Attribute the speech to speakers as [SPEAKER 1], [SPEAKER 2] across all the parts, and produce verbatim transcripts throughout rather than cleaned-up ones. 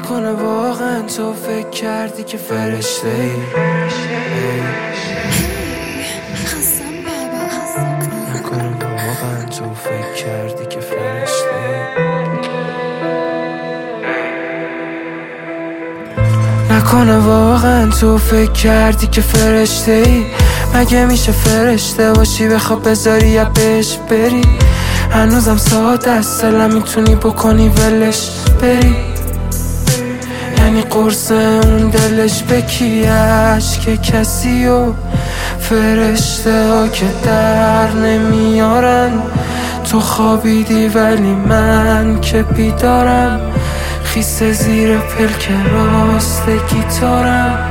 [SPEAKER 1] نکنه واقعا تو فکر کردی که فرشته ای؟ نکنه واقعا تو فکر کردی که فرشته ای؟ نکنه واقعا تو فکر کردی که فرشته ای؟ مگه میشه فرشته باشی بخواب بذاری یا بهش بری؟ هنوزم ساده است دلم میتونی بکنی ولش بری؟ یعنی قرص اون دلش بکیش که کسی و فرشته ها که در نمیارن. تو خوابیدی ولی من که بیدارم، خیسه زیر پلک راست گیتارم.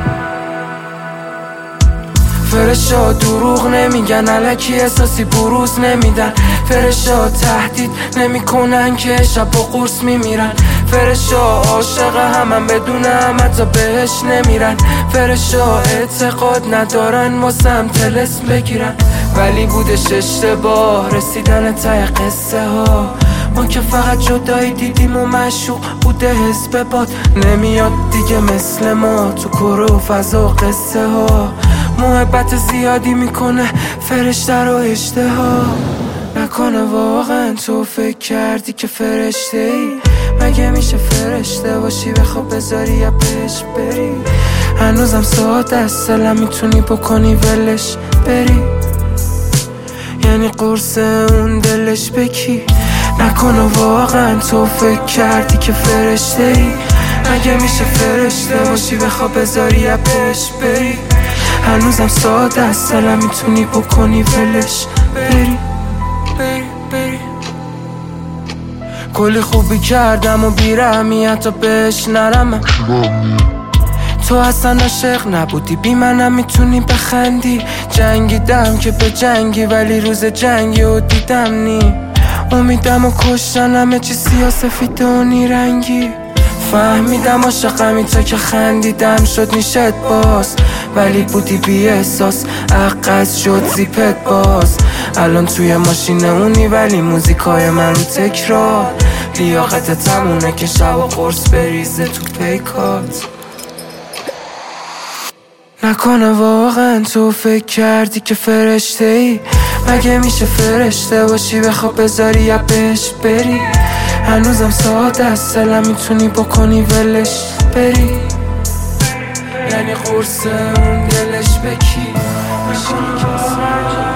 [SPEAKER 1] فرشا دروغ نمیگن، الکی احساسی بروز نمیدن. فرشا تهدید نمیکنن که شب با قرص میمیرن. فرشا عاشق همم بدون هم حتی بهش نمیرن. فرشا اعتقاد ندارن واسم طلسم بگیرن. ولی بودش اشتباه رسیدن ته قصه ها. ما که فقط جدایی دیدیم و مشوق بوده حزب باد. نمیاد دیگه مثل ما تو کره و فضا و قصه ها. محبت زیادی میکنه فرشته رو اشتها. نکنه واقعا تو فکر کردی که فرشته ای؟ مگه میشه فرشته باشی بخواب بذاری یا بهش بری؟ هنوزم ساده است دلم میتونی بکنی ولش بری؟ یعنی قرص اون دلش بکی؟ نکنه واقعا تو فکر کردی که فرشته ای؟ مگه میشه فرشته باشی بخواب بذاری یا بهش بری؟ هنوزم ساده است دلم میتونی بکنی ولش بری بری بری. کلی خوبی کردم و بیرحمی حتی بهش نرمم. تو اصلا عاشق نبودی بی منم میتونی بخندی. جنگیدم که به جنگی ولی روز جنگی و دیدم نی. امیدم و کشتن همه چی سیاسفیده و نیرنگی. فهمیدم عاشقمی تا که خندیدم شد نیشت باز. ولی بودی بی احساس عقد شد زیپت باز. الان توی ماشین اونی ولی موزیکای من رو تکرار. لیاقت تمونه که شب و قرص بریزه تو پیکات. نکنه واقعا تو فکر کردی که فرشته ای؟ مگه میشه فرشته باشی بخواب بذاری یا بهش بری؟ هنوزم ساده است دلم میتونی بکنی ولش بری؟ یعنی قرص اون دلش بکی؟